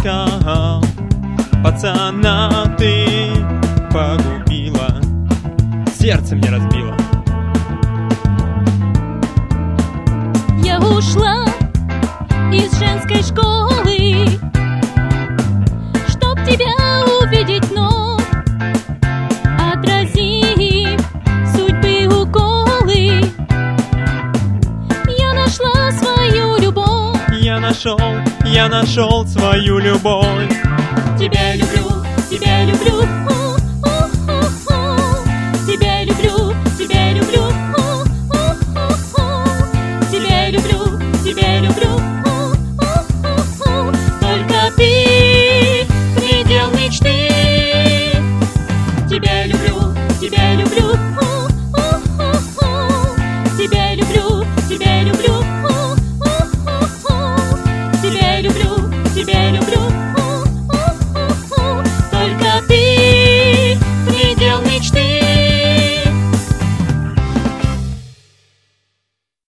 искал, пацана ты погубила, сердце мне разбила. Я ушла из женской школы, чтоб тебя увидеть вновь, отразив судьбы уколы. Я нашла свою любовь. Я нашел свою любовь. Тебя люблю, тебя люблю, тебя люблю, тебя люблю, тебя люблю, тебя люблю, только ты предел мечты. Тебя люблю, тебя люблю.